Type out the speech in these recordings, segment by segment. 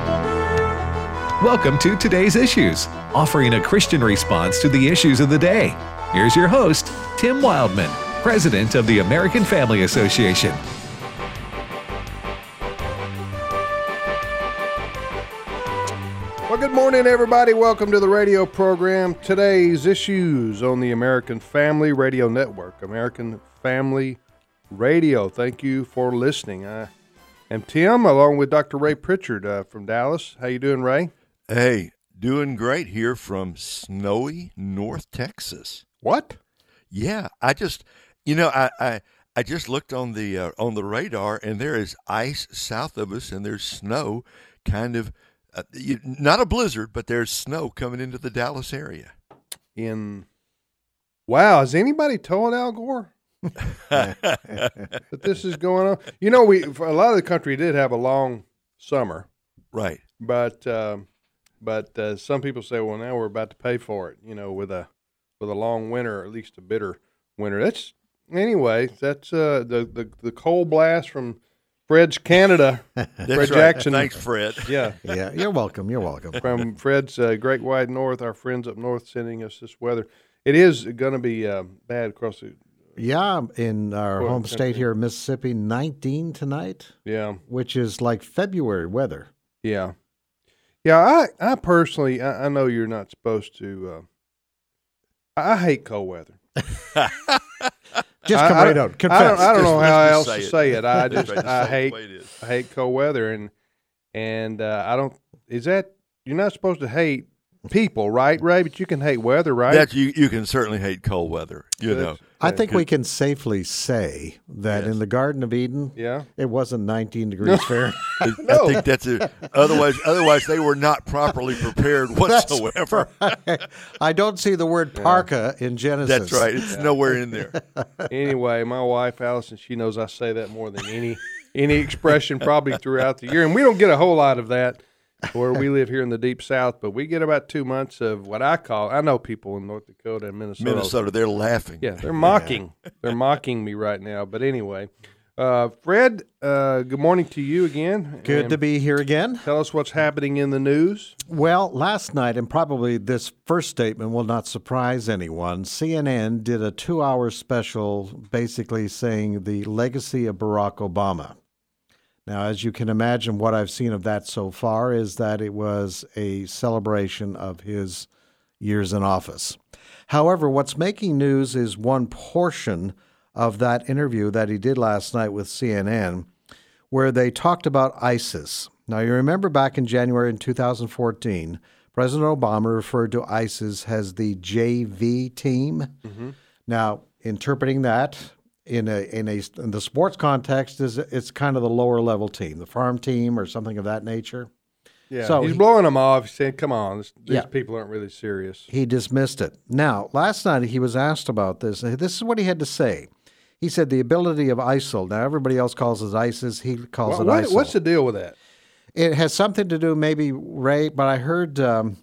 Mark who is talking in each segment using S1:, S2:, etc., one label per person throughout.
S1: Welcome to Today's Issues, offering a Christian response to the issues of the day. Here's your host, Tim Wildman, President of the American Family Association.
S2: Well, good morning, everybody. Welcome to the radio program. Today's Issues on the American Family Radio Network. American Family Radio. Thank you for listening. I am Tim, along with Dr. Ray Pritchard from Dallas. How you doing, Ray?
S3: Hey, doing great here from snowy North Texas.
S2: What?
S3: Yeah, I just looked on the radar, and there is ice south of us, and there's snow, kind of not a blizzard, but there's snow coming into the Dallas area.
S2: Wow, has anybody told Al Gore that this is going on? You know, a lot of the country did have a long summer,
S3: right?
S2: But some people say, well, now we're about to pay for it. You know, with a long winter, or at least a bitter winter. That's the cold blast from Fred's Canada. Fred Jackson.
S3: Thanks, Fred.
S2: Yeah.
S4: You're welcome.
S2: From Fred's Great White North, our friends up north sending us this weather. It is going to be bad across the.
S4: Yeah, in our home state here, Mississippi, 19 tonight.
S2: Yeah,
S4: which is like February weather.
S2: Yeah. Yeah, I personally, I know you're not supposed to. I hate cold weather.
S4: Just come right out. Confess.
S2: I don't know how else to say it. I hate cold weather, and I don't. Is that you're not supposed to hate people, right, Ray? But you can hate weather, right?
S3: That you can certainly hate cold weather. You know.
S4: I think we can safely say that in the Garden of Eden, it wasn't 19 degrees Fahrenheit.
S3: I think that's it. Otherwise, they were not properly prepared whatsoever.
S4: Right. I don't see the word parka in Genesis.
S3: That's right. It's nowhere in there.
S2: Anyway, my wife, Allison, she knows I say that more than any expression probably throughout the year. And we don't get a whole lot of that where we live here in the deep south, but we get about 2 months of what I know people in North Dakota and Minnesota.
S3: They're laughing.
S2: Yeah, they're mocking. They're mocking me right now. But anyway, Fred, good morning to you again.
S4: Good to be here again.
S2: Tell us what's happening in the news.
S4: Well, last night, and probably this first statement will not surprise anyone, CNN did a 2-hour special basically saying the legacy of Barack Obama. Now, as you can imagine, what I've seen of that so far is that it was a celebration of his years in office. However, what's making news is one portion of that interview that he did last night with CNN, where they talked about ISIS. Now, you remember back in January in 2014, President Obama referred to ISIS as the JV team. Mm-hmm. Now, interpreting that in the sports context, it's kind of the lower level team, the farm team or something of that nature.
S2: Yeah, so he's blowing them off. He's saying, come on, these people aren't really serious.
S4: He dismissed it. Now, last night he was asked about this. This is what he had to say. He said the ability of ISIL. Now, everybody else calls it ISIS. He calls it ISIL.
S2: What's the deal with that?
S4: It has something to do, maybe, Ray, but I heard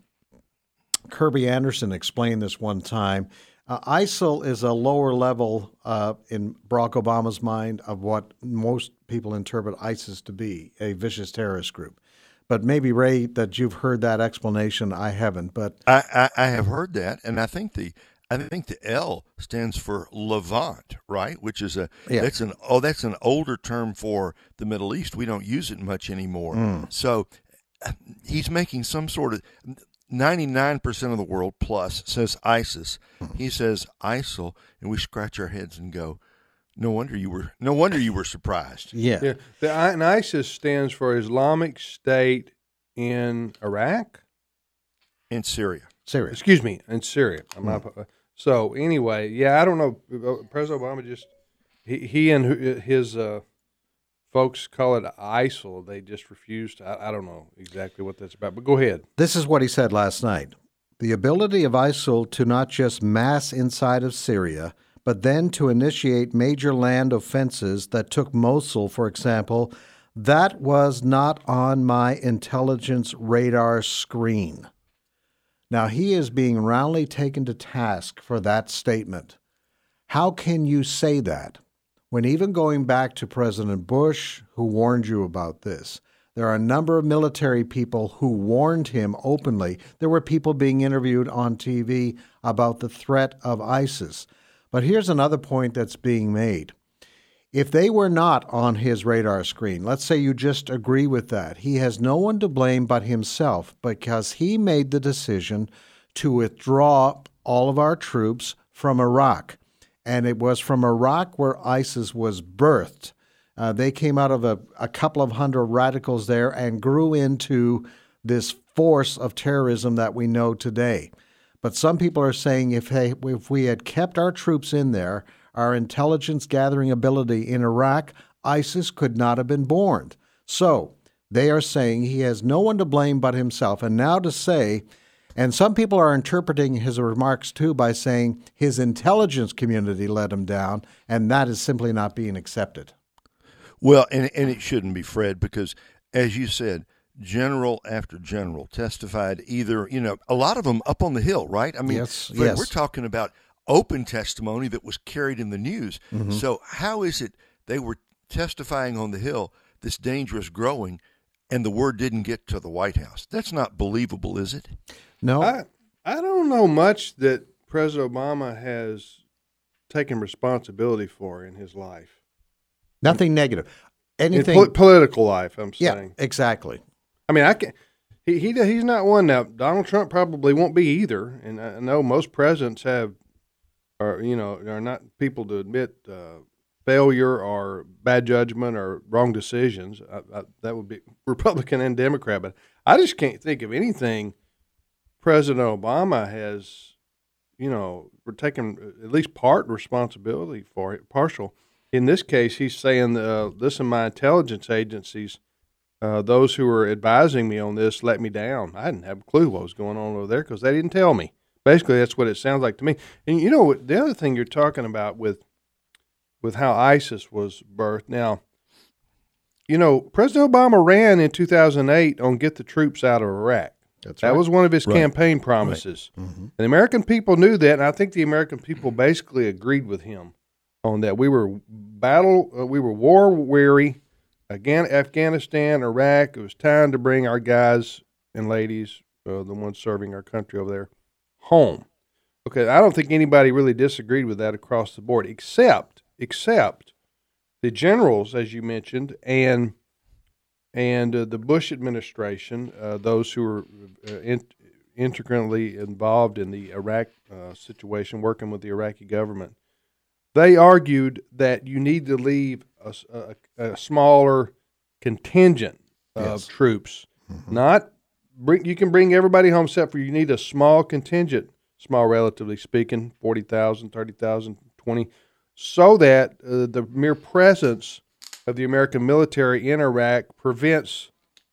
S4: Kirby Anderson explain this one time. ISIL is a lower level in Barack Obama's mind of what most people interpret ISIS to be, a vicious terrorist group. But maybe, Ray, that you've heard that explanation. I haven't, but
S3: I have heard that, and I think the L stands for Levant, right? Which is that's an older term for the Middle East. We don't use it much anymore. So he's making some sort of 99% of the world plus says ISIS. He says ISIL, and we scratch our heads and go, No wonder you were surprised.
S2: Yeah. And ISIS stands for Islamic State in Iraq?
S3: In Syria.
S2: Excuse me, in Syria. So anyway, I don't know. President Obama he and his folks call it ISIL. They just refused. I don't know exactly what that's about, but go ahead.
S4: This is what he said last night. The ability of ISIL to not just mass inside of Syria, but then to initiate major land offenses that took Mosul, for example, that was not on my intelligence radar screen. Now, he is being roundly taken to task for that statement. How can you say that when even going back to President Bush, who warned you about this, There are a number of military people who warned him openly. There were people being interviewed on TV about the threat of ISIS. But here's another point that's being made. If they were not on his radar screen, let's say you just agree with that, he has no one to blame but himself because he made the decision to withdraw all of our troops from Iraq. And it was from Iraq where ISIS was birthed. They came out of a couple of hundred radicals there and grew into this force of terrorism that we know today. But some people are saying if we had kept our troops in there, our intelligence gathering ability in Iraq, ISIS could not have been born. So they are saying he has no one to blame but himself. And now to say, and some people are interpreting his remarks too by saying his intelligence community let him down, and that is simply not being accepted.
S3: Well, and it shouldn't be, Fred, because as you said, general after general testified either, a lot of them up on the Hill, right? I mean,
S4: yes,
S3: Fred,
S4: yes.
S3: We're talking about open testimony that was carried in the news. Mm-hmm. So how is it they were testifying on the Hill, this dangerous growing, and the word didn't get to the White House? That's not believable, is it?
S4: No.
S2: I don't know much that President Obama has taken responsibility for in his life.
S4: Nothing negative. Anything
S2: political life, I'm saying.
S4: Yeah, exactly.
S2: I mean, he's not one now. Donald Trump probably won't be either. And I know most presidents are not people to admit failure or bad judgment or wrong decisions. That would be Republican and Democrat. But I just can't think of anything President Obama has, taken at least part responsibility for it, partial. In this case, he's saying, listen, my intelligence agencies, those who were advising me on this let me down. I didn't have a clue what was going on over there because they didn't tell me. Basically, that's what it sounds like to me. And the other thing you're talking about with how ISIS was birthed. Now, President Obama ran in 2008 on get the troops out of Iraq. That was one of his campaign promises. Right. Mm-hmm. And the American people knew that, and I think the American people basically agreed with him on that. We were war weary. Again, Afghanistan, Iraq. It was time to bring our guys and ladies, the ones serving our country over there, home. Okay, I don't think anybody really disagreed with that across the board, except the generals, as you mentioned, and the Bush administration, those who were integrally involved in the Iraq situation, working with the Iraqi government. They argued that you need to leave a smaller contingent of troops. Mm-hmm. You can bring everybody home except for you need a small contingent, small relatively speaking, 40,000, 30,000, 20, so that the mere presence of the American military in Iraq prevents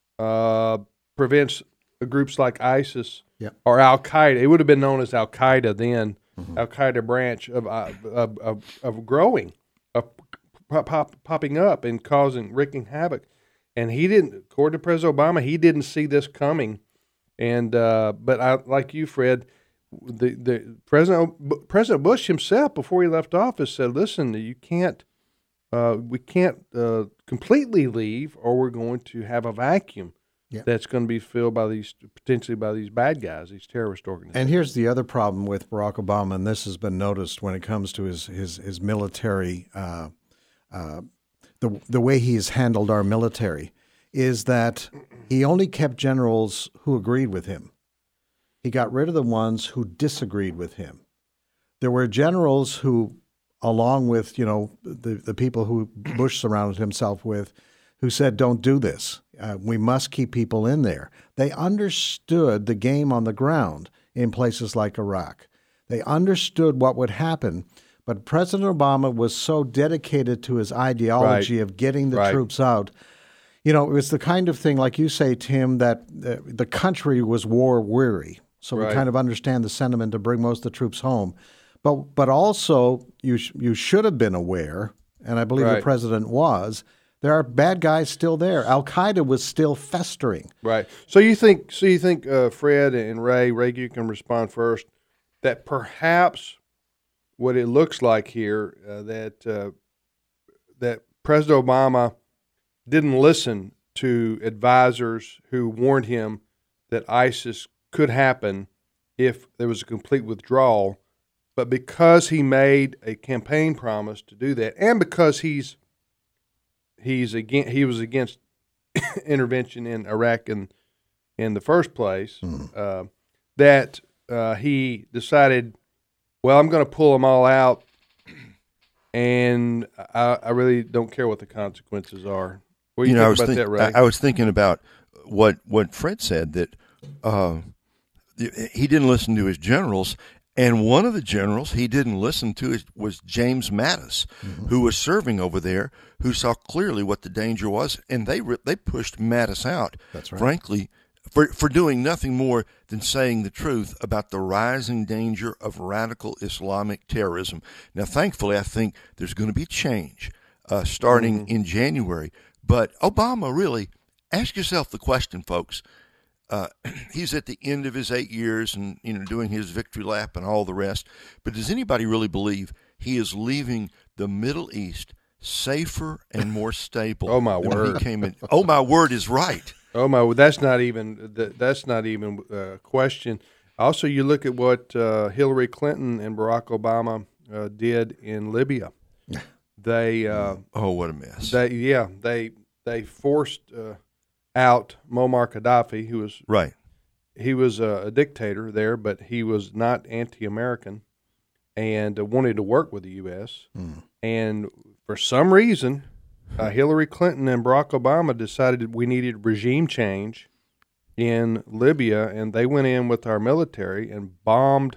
S2: groups like ISIS or Al Qaeda. It would have been known as Al Qaeda then. Mm-hmm. Al Qaeda branch of growing, popping up and wreaking havoc, and he didn't. According to President Obama, he didn't see this coming. And but I, like you, Fred, the President Bush himself, before he left office, said, "Listen, we can't completely leave, or we're going to have a vacuum." Yeah. That's going to be filled potentially by these bad guys, these terrorist organizations.
S4: And here's the other problem with Barack Obama, and this has been noticed when it comes to his military, the way he has handled our military, is that he only kept generals who agreed with him. He got rid of the ones who disagreed with him. There were generals who, along with the people who Bush surrounded himself with, who said, "Don't do this. We must keep people in there." They understood the game on the ground in places like Iraq. They understood what would happen, but President Obama was so dedicated to his ideology of getting the troops out. It was the kind of thing, like you say, Tim, that the country was war weary. So we kind of understand the sentiment to bring most of the troops home. But also, you should have been aware, and I believe the president was, there are bad guys still there. Al Qaeda was still festering.
S2: Right. So you think, Fred and Ray, you can respond first, that perhaps what it looks like here that President Obama didn't listen to advisors who warned him that ISIS could happen if there was a complete withdrawal. But because he made a campaign promise to do that, and because he was against intervention in Iraq in the first place, that he decided, well, I'm going to pull them all out, and I really don't care what the consequences are. What do you think about that, Ray?
S3: I was thinking about what Fred said, that he didn't listen to his generals, and one of the generals he didn't listen to was James Mattis, who was serving over there, who saw clearly what the danger was, and they pushed Mattis out.
S4: That's right.
S3: Frankly, for doing nothing more than saying the truth about the rising danger of radical Islamic terrorism. Now, thankfully, I think there's going to be change starting in January. But Obama, really, ask yourself the question, folks. He's at the end of his 8 years and doing his victory lap and all the rest. But does anybody really believe he is leaving the Middle East safer and more stable?
S2: Oh, my word!
S3: He came in. Oh, my word is right.
S2: Oh my! That's not even a question. Also, you look at what Hillary Clinton and Barack Obama did in Libya. They
S3: what a mess!
S2: They forced out Muammar Gaddafi, who was
S3: right.
S2: He was a dictator there, but he was not anti-American and wanted to work with the U.S. And for some reason, Hillary Clinton and Barack Obama decided we needed regime change in Libya, and they went in with our military and bombed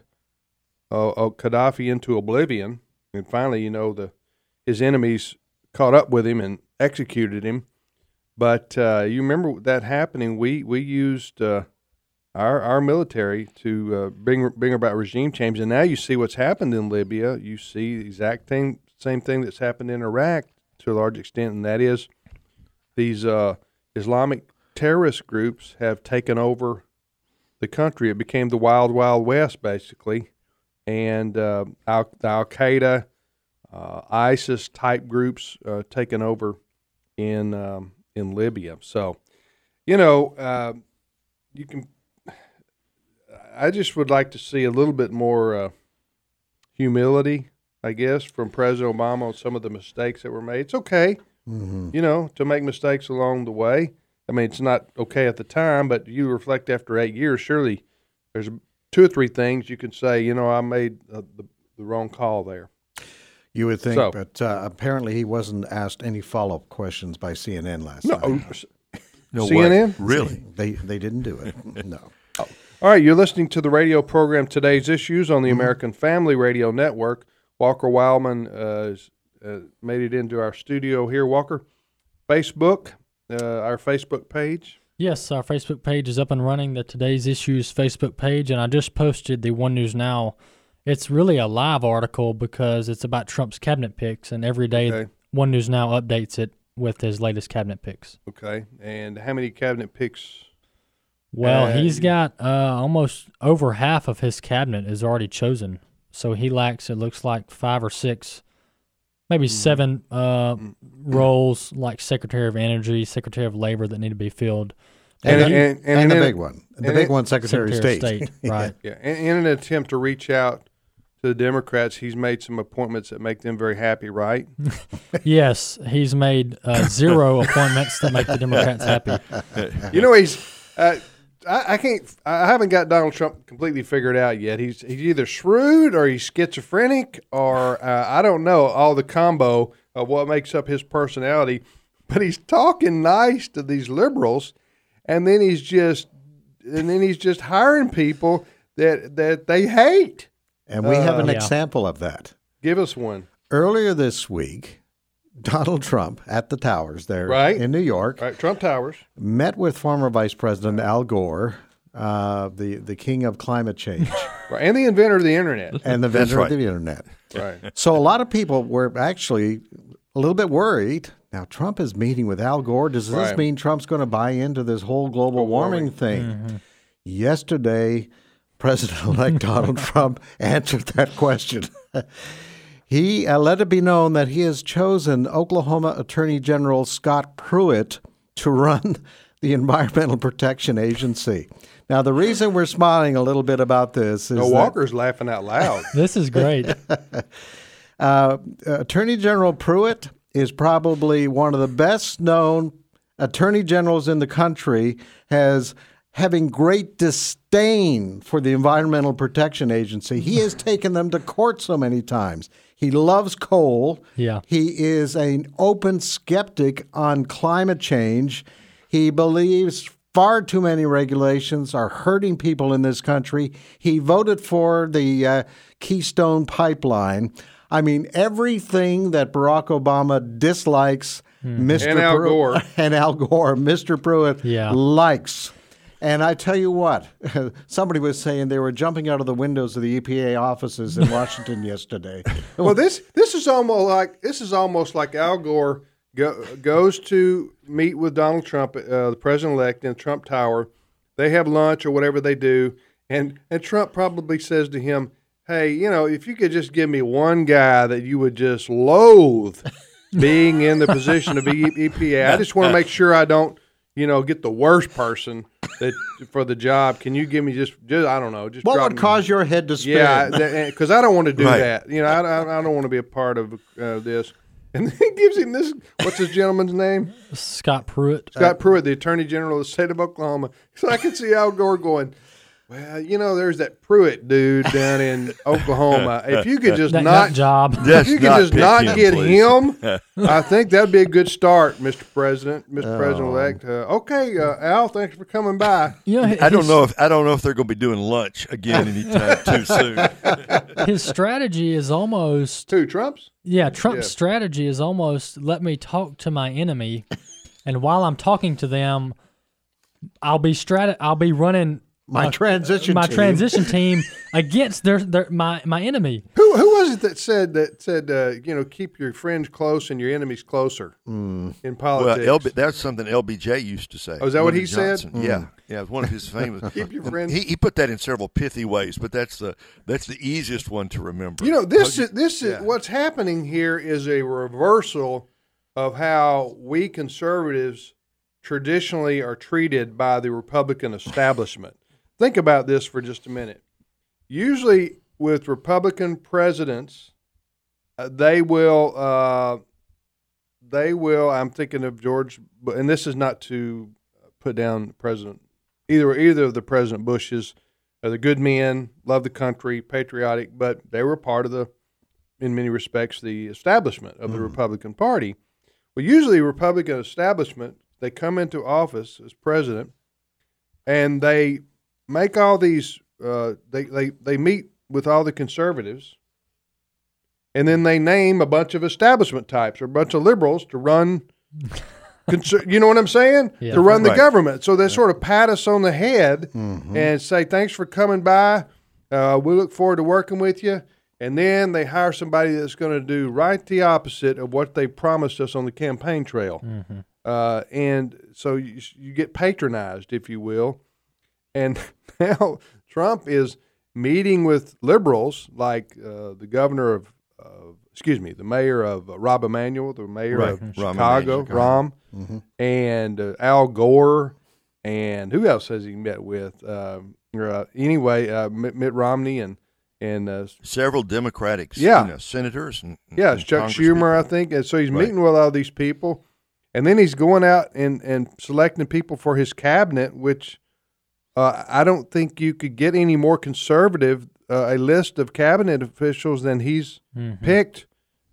S2: Gaddafi into oblivion. And finally, his enemies caught up with him and executed him. But you remember that happening? We used our military to bring about regime change, and now you see what's happened in Libya. You see the exact same thing that's happened in Iraq to a large extent, and that is these Islamic terrorist groups have taken over the country. It became the Wild Wild West, basically, and the Al-Qaeda, ISIS-type groups taken over in Libya. So, you can. I just would like to see a little bit more humility, I guess, from President Obama on some of the mistakes that were made. It's okay, to make mistakes along the way. I mean, it's not okay at the time, but you reflect after 8 years, surely there's 2 or 3 things you can say, I made the wrong call there.
S4: You would think, but apparently he wasn't asked any follow-up questions by CNN last night.
S2: No CNN?
S3: Way. Really?
S4: They didn't do it, no.
S2: Oh. All right, you're listening to the radio program Today's Issues on the American Family Radio Network. Walker Wildman made it into our studio here. Walker, Facebook, our Facebook page.
S5: Yes, our Facebook page is up and running, the Today's Issues Facebook page, and I just posted the One News Now. It's really a live article because it's about Trump's cabinet picks, and every day One News Now updates it with his latest cabinet picks.
S2: Okay, and how many cabinet picks?
S5: Well, he's got almost over half of his cabinet is already chosen. So he lacks, it looks like, 5 or 6, maybe 7 roles like Secretary of Energy, Secretary of Labor that need to be filled.
S4: And the big one. The big one, Secretary of State.
S5: Right.
S2: Yeah. In an attempt to reach out to the Democrats, he's made some appointments that make them very happy, right?
S5: Yes, he's made 0 appointments that make the Democrats happy.
S2: I haven't got Donald Trump completely figured out yet. He's either shrewd or he's schizophrenic or I don't know all the combo of what makes up his personality. But he's talking nice to these liberals, and then he's just hiring people that they hate.
S4: And we have an example of that.
S2: Give us one.
S4: Earlier this week, Donald Trump at the Towers there in New York.
S2: Right, Trump Towers.
S4: Met with former Vice President Al Gore, the king of climate change.
S2: Right, and the inventor of the Internet.
S4: And the inventor of the Internet.
S2: Right.
S4: So a lot of people were actually a little bit worried. Now, Trump is meeting with Al Gore. Does this mean Trump's going to buy into this whole global warming thing? Mm-hmm. Yesterday, President-elect Donald Trump answered that question. He let it be known that he has chosen Oklahoma Attorney General Scott Pruitt to run the Environmental Protection Agency. Now, the reason we're smiling a little bit about this is
S2: Walker's laughing out loud.
S5: This is great.
S4: Attorney General Pruitt is probably one of the best known attorney generals in the country, having great disdain for the Environmental Protection Agency. He has taken them to court so many times. He loves coal.
S5: Yeah.
S4: He is an open skeptic on climate change. He believes far too many regulations are hurting people in this country. He voted for the Keystone Pipeline. I mean, everything that Barack Obama dislikes, Mr.
S2: And Al Gore.
S4: And Al Gore, Mr. Pruitt likes. And I tell you what, somebody was saying they were jumping out of the windows of the EPA offices in Washington yesterday.
S2: Well, this is almost like Al Gore goes to meet with Donald Trump, the president-elect, in the Trump Tower. They have lunch or whatever they do, and Trump probably says to him, "Hey, if you could just give me one guy that you would just loathe being in the position of EPA, I just want to make sure I don't, get the worst person for the job. Can you give me just I don't know, just
S4: what would cause your head to spin?"
S2: Yeah, because I don't want to do that. I don't want to be a part of this. And then he gives him this. What's this gentleman's name?
S5: Scott Pruitt.
S2: Scott Pruitt, the Attorney General of the state of Oklahoma. So I can see Al Gore going, "Well, there's that Pruitt dude down in Oklahoma. If you could just not get him, I think that'd be a good start, Mr. President, Mr. President-elect. Okay, Al, thanks for coming by."
S3: I don't know if they're going to be doing lunch again anytime too soon.
S5: His strategy is almost
S2: Trump's.
S5: Yeah, Trump's strategy is almost let me talk to my enemy, and while I'm talking to them, I'll be running
S4: my transition
S5: team against my enemy.
S2: Who was it that said keep your friends close and your enemies closer in politics?
S3: Well, that's something LBJ used to say.
S2: Oh, is that what he
S3: Johnson.
S2: said?
S3: Yeah, it was one of his famous.
S2: Keep your friends.
S3: He put that in several pithy ways, but that's the easiest one to remember.
S2: This is what's happening here is a reversal of how we conservatives traditionally are treated by the Republican establishment. Think about this for just a minute. Usually with Republican presidents, they will, I'm thinking of George, and this is not to put down either of the President Bushes. They're good men, love the country, patriotic, but they were part of in many respects, the establishment of the Republican Party. Well, usually Republican establishment, they come into office as president, and they make all these. They meet with all the conservatives, and then they name a bunch of establishment types or a bunch of liberals to run. You know what I'm saying?
S5: Yeah.
S2: To run the government. So they sort of pat us on the head and say, "Thanks for coming by. We look forward to working with you." And then they hire somebody that's going to do right the opposite of what they promised us on the campaign trail. And so you get patronized, if you will. And now Trump is meeting with liberals like the mayor of Rahm Emanuel, the mayor of Chicago, Rahm, and Al Gore, and who else has he met with? Mitt Romney and
S3: several Democratic senators. And
S2: Chuck Schumer, I think. And so he's meeting with all these people. And then he's going out and selecting people for his cabinet, which I don't think you could get any more conservative, a list of cabinet officials than he's picked.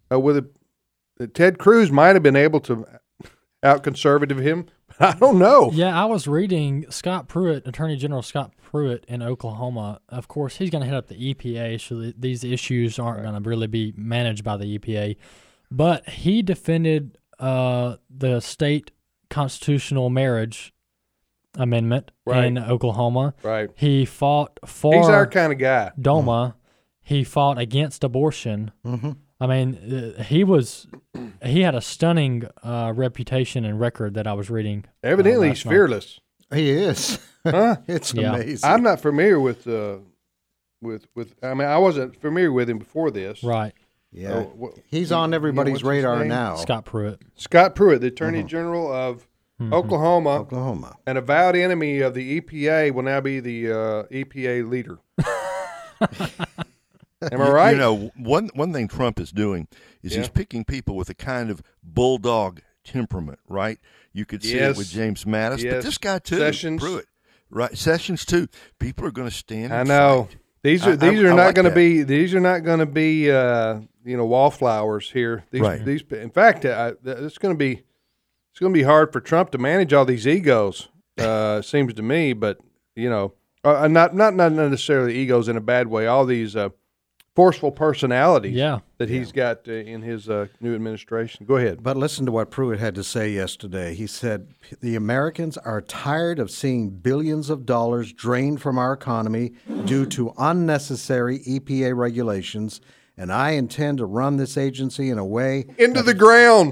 S2: Ted Cruz might have been able to out-conservative him, but I don't know.
S5: Yeah, I was reading Attorney General Scott Pruitt in Oklahoma. Of course, he's going to head up the EPA, so these issues aren't going to really be managed by the EPA. But he defended the state constitutional marriage amendment in Oklahoma.
S2: Right.
S5: He fought for.
S2: He's our kind of guy.
S5: DOMA. He fought against abortion. I mean, he had a stunning reputation and record that I was reading.
S2: Evidently, he's fearless.
S4: He is.
S2: Huh?
S4: It's amazing.
S2: I'm not familiar with. I mean, I wasn't familiar with him before this.
S5: Right.
S4: Yeah. He's on everybody's radar now.
S5: Scott Pruitt.
S2: Scott Pruitt, the Attorney General of Oklahoma. An avowed enemy of the EPA will now be the EPA leader. Am I right?
S3: You know, one thing Trump is doing is he's picking people with a kind of bulldog temperament, right? You could see it with James Mattis, but this guy too,
S2: Sessions.
S3: Pruitt, right? Sessions too. People are going to stand.
S2: I know.
S3: Fight.
S2: These are not going to be. These are not going to be. Wallflowers here. These. In fact, it's going to be hard for Trump to manage all these egos. Seems to me, but not necessarily egos in a bad way. All these forceful personalities that he's got in his new administration. Go ahead.
S4: But listen to what Pruitt had to say yesterday. He said, the Americans are tired of seeing billions of dollars drained from our economy due to unnecessary EPA regulations, and I intend to run this agency in a way
S2: into the ground.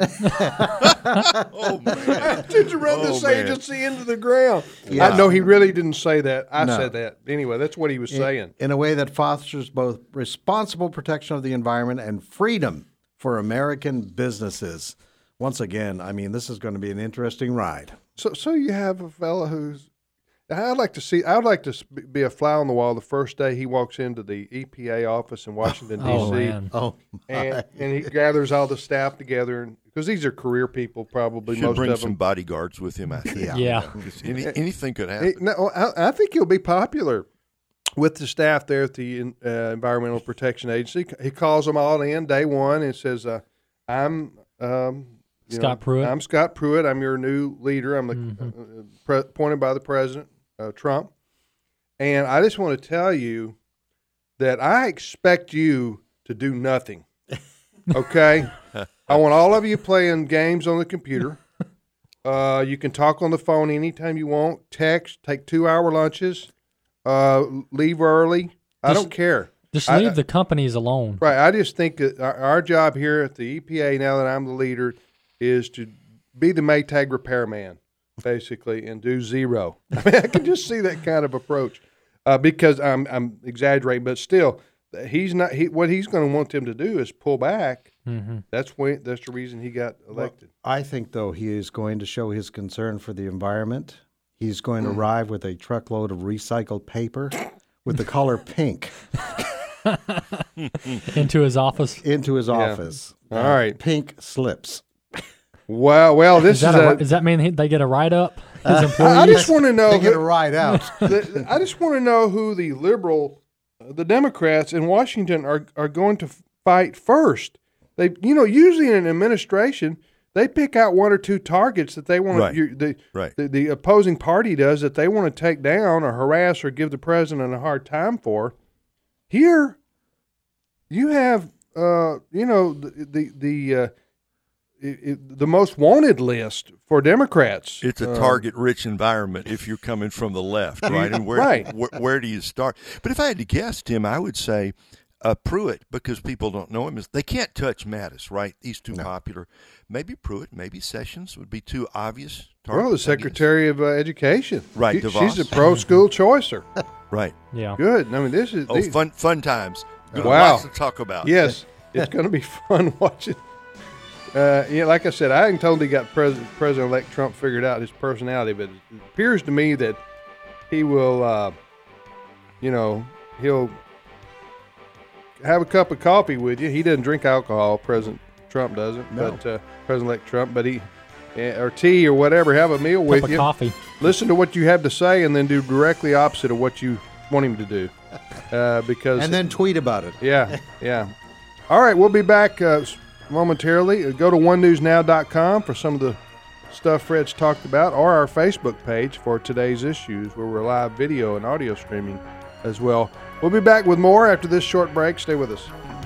S3: Oh man!
S2: I intend to run this agency into the ground.
S4: Yeah.
S2: I know he really didn't say that. I said that anyway. That's what he was saying.
S4: In a way that fosters both responsible protection of the environment and freedom for American businesses. Once again, I mean, this is going to be an interesting ride.
S2: So you have a fella who's. I'd like to be a fly on the wall the first day he walks into the EPA office in Washington, D.C. And he gathers all the staff together, because these are career people probably.
S3: Should bring
S2: most of them.
S3: Some bodyguards with him, I think.
S5: Yeah.
S3: Anything could happen.
S2: I think he'll be popular with the staff there at the Environmental Protection Agency. He calls them all in day one and says, I'm
S5: Scott Pruitt.
S2: I'm Scott Pruitt. I'm your new leader. I'm appointed by the president, Trump. And I just want to tell you that I expect you to do nothing. Okay? I want all of you playing games on the computer. You can talk on the phone anytime you want, text, take 2-hour lunches, leave early. I don't care.
S5: Just leave the companies alone.
S2: Right. I just think that our job here at the EPA, now that I'm the leader, is to be the Maytag repairman, basically, and do zero. I mean, I can just see that kind of approach, because I'm exaggerating, but still, he's not. What he's going to want them to do is pull back. Mm-hmm. That's the reason he got elected.
S4: Well, I think, though, he is going to show his concern for the environment. He's going to arrive with a truckload of recycled paper with the color pink.
S5: Into his office.
S2: All right.
S4: Pink slips.
S2: Wow. Well, does
S5: that mean they get a write up? His employees.
S2: I just want to know.
S4: They get a ride out.
S2: I just want to know who the Democrats in Washington are going to fight first. They, usually in an administration, they pick out one or two targets that they want the opposing party does that they want to take down or harass or give the president a hard time for. Here, you have the most wanted list for Democrats.
S3: It's a target-rich environment if you're coming from the left, right? And where do you start? But if I had to guess, Tim, I would say Pruitt, because people don't know him. They can't touch Mattis, right? He's too popular. Maybe Pruitt, maybe Sessions would be too obvious targets.
S2: Well, the Secretary of Education.
S3: Right, DeVos.
S2: She's a pro-school choicer.
S3: Right.
S5: Yeah.
S2: Good. I mean, this is
S3: fun times.
S2: Wow.
S3: Lots to talk about.
S2: Yes, it's going to be fun watching. Like I said, I ain't totally got President-elect Trump figured out his personality, but it appears to me that he will, he'll have a cup of coffee with you. He doesn't drink alcohol. President Trump doesn't. No. But President-elect Trump, but or tea or whatever, have a meal with you.
S5: Coffee.
S2: Listen to what you have to say, and then do directly opposite of what you want him to do. And
S4: then tweet about it.
S2: Yeah. All right, we'll be back momentarily. Go to onenewsnow.com for some of the stuff Fred's talked about, or our Facebook page for today's issues, where we're live video and audio streaming as well. We'll be back with more after this short break. Stay with us.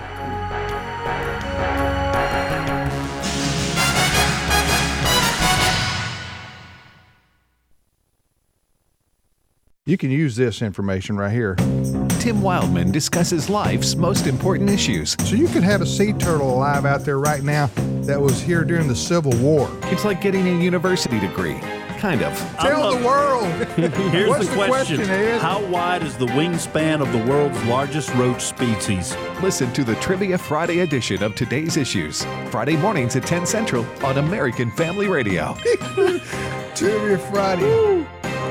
S2: You can use this information right here.
S1: Tim Wildman discusses life's most important issues.
S6: So you could have a sea turtle alive out there right now that was here during the Civil War.
S1: It's like getting a university degree, Kind of.
S6: Tell the world.
S7: Here's
S6: What's
S7: the
S6: the
S7: question.
S6: question, Ed?
S7: How wide is the wingspan of the world's largest roach species?
S1: Listen to the Trivia Friday edition of Today's Issues, Friday mornings at 10 Central on American Family Radio.
S6: Trivia Friday.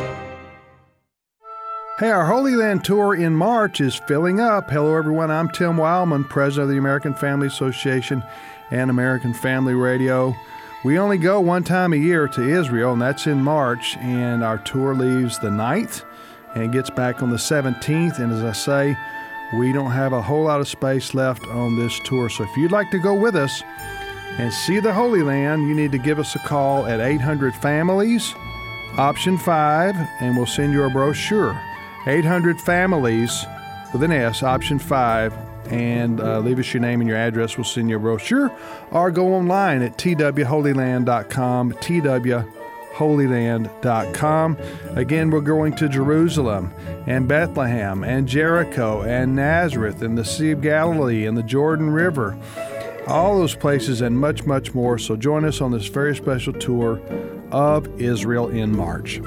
S6: Hey, our Holy Land tour in March is filling up. Hello, everyone. I'm Tim Wildman, president of the American Family Association and American Family Radio. We only go one time a year to Israel, and that's in March, and our tour leaves the 9th and gets back on the 17th. And as I say, we don't have a whole lot of space left on this tour. So if you'd like to go with us and see the Holy Land, you need to give us a call at 800-FAMILIES, option 5, and we'll send you a brochure. 800-FAMILIES with an S, option 5, and leave us your name and your address. We'll send you a brochure, or go online at twholyland.com, twholyland.com. Again, we're going to Jerusalem and Bethlehem and Jericho and Nazareth and the Sea of Galilee and the Jordan River, all those places and much, much more. So join us on this very special tour of Israel in March.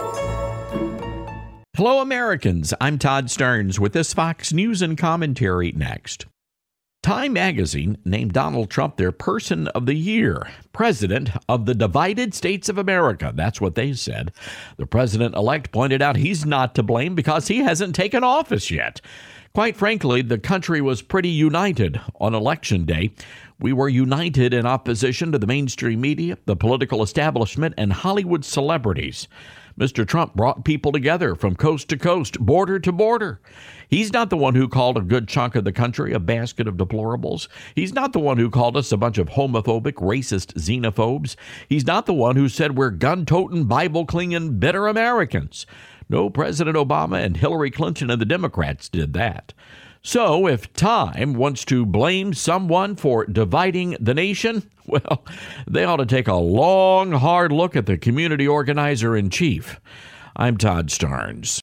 S8: Hello, Americans. I'm Todd Stearns with this Fox News and Commentary next. Time magazine named Donald Trump their Person of the Year, President of the Divided States of America. That's what they said. The president-elect pointed out he's not to blame because he hasn't taken office yet. Quite frankly, the country was pretty united on Election Day. We were united in opposition to the mainstream media, the political establishment, and Hollywood celebrities. Mr. Trump brought people together from coast to coast, border to border. He's not the one who called a good chunk of the country a basket of deplorables. He's not the one who called us a bunch of homophobic, racist xenophobes. He's not the one who said we're gun-toting, Bible-clinging, bitter Americans. No, President Obama and Hillary Clinton and the Democrats did that. So if Time wants to blame someone for dividing the nation, well, they ought to take a long, hard look at the community organizer-in-chief. I'm Todd Stearns.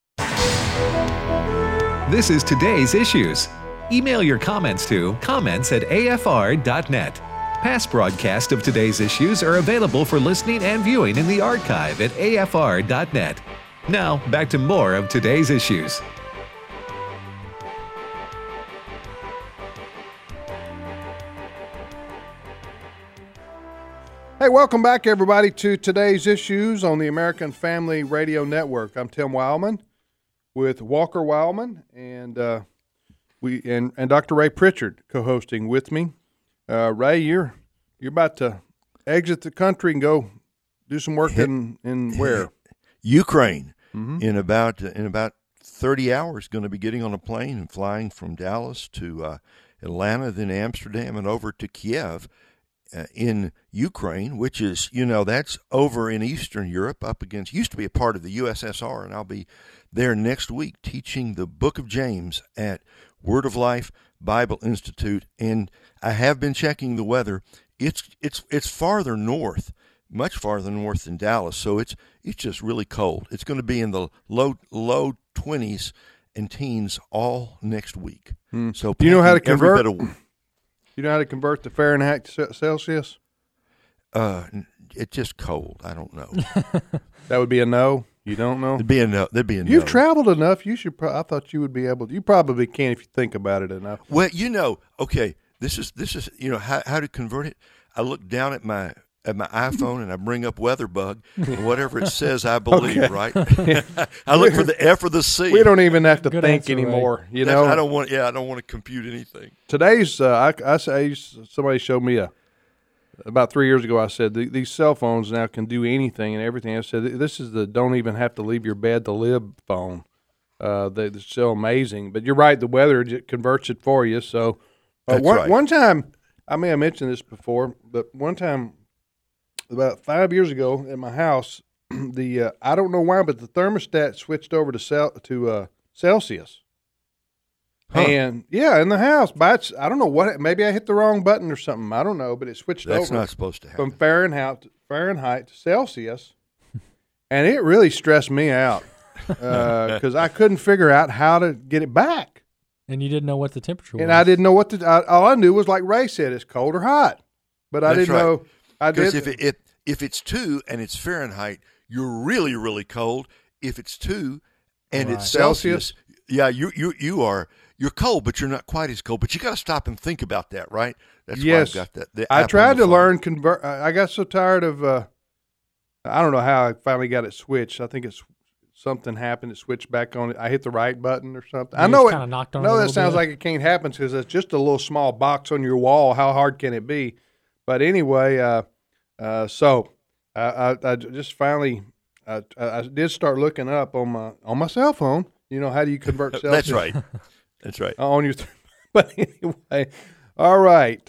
S1: This is Today's Issues. Email your comments to comments@afr.net. Past broadcasts of Today's Issues are available for listening and viewing in the archive at afr.net. Now, back to more of Today's Issues.
S2: Hey, welcome back, everybody, to Today's Issues on the American Family Radio Network. I'm Tim Wildman with Walker Wildman and Dr. Ray Pritchard co-hosting with me. Ray, you're about to exit the country and go do some work in where?
S3: Ukraine. Mm-hmm. In about 30 hours, going to be getting on a plane and flying from Dallas to Atlanta, then Amsterdam, and over to Kiev. In Ukraine, which is, that's over in Eastern Europe, up against, used to be a part of the USSR, and I'll be there next week teaching the Book of James at Word of Life Bible Institute, and I have been checking the weather. It's farther north, much farther north than Dallas, so it's just really cold. It's going to be in the low 20s and teens all next week. So
S2: do you know how to convert? You know how to convert the Fahrenheit to Celsius?
S3: It's just cold. I don't know.
S2: That would be a no. You don't know?
S3: There'd be a no.
S2: You've traveled enough. You should. I thought you would be able to. You probably can if you think about it enough.
S3: Well, okay. This is how to convert it. I look down at my iPhone and I bring up WeatherBug, and whatever it says, I believe. Okay. Right? I look for the F or the C.
S2: We don't even have to think answer, anymore. Right?
S3: I don't want to compute anything.
S2: Today's somebody showed me about 3 years ago. I said these cell phones now can do anything and everything. I said this is the don't even have to leave your bed to live phone. They're so amazing. But you're right, the weather converts it for you. So one time, I may have mentioned this before, but one time, about 5 years ago at my house, I don't know why, but the thermostat switched over to Celsius. Huh. And in the house, I don't know what. Maybe I hit the wrong button or something. I don't know, but it switched over.
S3: That's not supposed to happen.
S2: From Fahrenheit to Celsius, and it really stressed me out because I couldn't figure out how to get it back.
S5: And you didn't know what the temperature was.
S2: And I didn't know all I knew was, like Ray said, it's cold or hot, but I didn't know.
S3: Because if it's 2 and it's Fahrenheit, you're really, really cold. If it's 2 and
S2: Right.
S3: it's Celsius, yeah, you're cold, but you're not quite as cold. But you got to stop and think about that, right? That's
S2: Yes.
S3: why I've got that.
S2: I tried to learn convert. I got so tired of. I don't know how I finally got it switched. I think it's something happened. It switched back on. I hit the right button or something. I know it.
S5: Kind of knocked on.
S2: I know
S5: it a
S2: that
S5: little
S2: sounds
S5: bit.
S2: like it can't happen because it's just a little small box on your wall. How hard can it be? But anyway, so I just finally I did start looking up on my cell phone. You know, how do you convert Celsius?
S3: That's right. That's right.
S2: On your, but anyway, all right.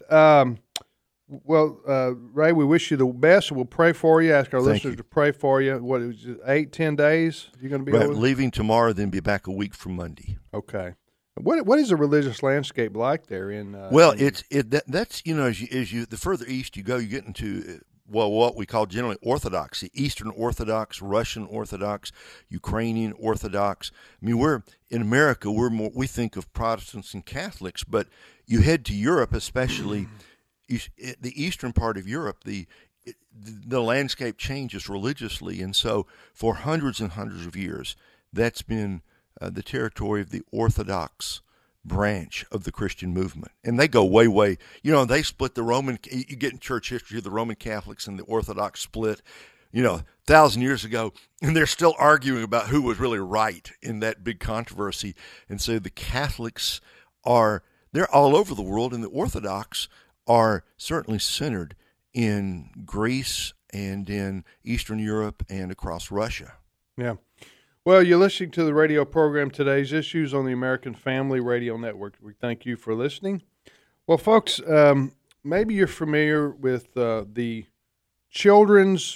S2: Well, Ray, we wish you the best. We'll pray for you. Ask our listeners to pray for you. What is it, 8-10 days? You're going to be
S3: Right,
S2: over?
S3: leaving tomorrow, then be back a week from Monday.
S2: Okay. What is the religious landscape like there in?
S3: Well, that's as you the further east you go, you get into what we call generally Orthodoxy: Eastern Orthodox, Russian Orthodox, Ukrainian Orthodox. I mean, we're in America. We think of Protestants and Catholics, but you head to Europe, especially the eastern part of Europe, the landscape changes religiously, and so for hundreds and hundreds of years, that's been the territory of the Orthodox branch of the Christian movement. And they go way, way, they split the Roman, you get in church history, the Roman Catholics and the Orthodox split, 1,000 years ago, and they're still arguing about who was really right in that big controversy. And so the Catholics they're all over the world, and the Orthodox are certainly centered in Greece and in Eastern Europe and across Russia.
S2: Yeah. Well, you're listening to the radio program Today's Issues on the American Family Radio Network. We thank you for listening. Well, folks, maybe you're familiar with the children's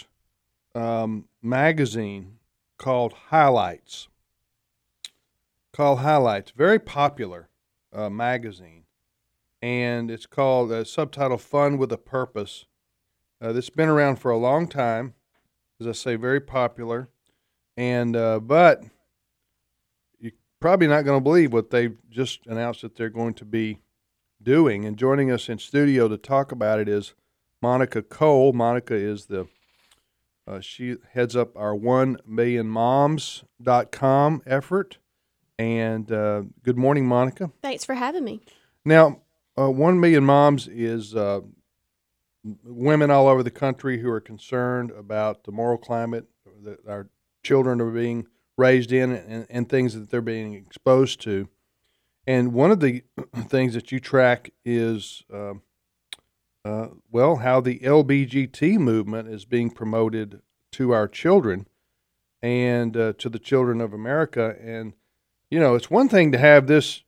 S2: magazine called Highlights. Very popular magazine. And it's called subtitle Fun with a Purpose. It's been around for a long time. As I say, very popular. And but you're probably not going to believe what they've just announced that they're going to be doing. And joining us in studio to talk about it is Monica Cole. Monica is she heads up our 1millionmoms.com effort. And good morning, Monica.
S9: Thanks for having me.
S2: Now, 1 Million Moms is women all over the country who are concerned about the moral climate that our children are being raised in and things that they're being exposed to. And one of the things that you track is, how the LBGT movement is being promoted to our children and to the children of America. And, it's one thing to have this,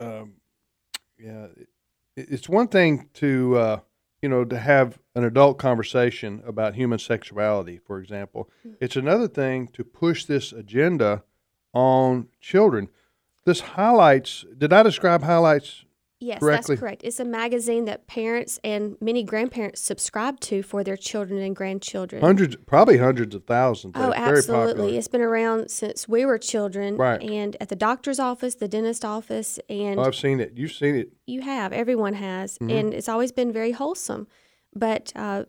S2: it's one thing to, to have an adult conversation about human sexuality, for example. It's another thing to push this agenda on children. This Highlights, did I describe Highlights
S9: Yes,
S2: correctly?
S9: that's correct. It's a magazine that parents and many grandparents subscribe to for their children and grandchildren.
S2: Probably hundreds of thousands.
S9: Oh,
S2: It's very
S9: absolutely.
S2: popular.
S9: It's been around since we were children.
S2: Right.
S9: And at the doctor's office, the dentist office, and
S2: I've seen it. You've seen it.
S9: you have. Everyone has.
S2: Mm-hmm.
S9: And it's always been very wholesome. But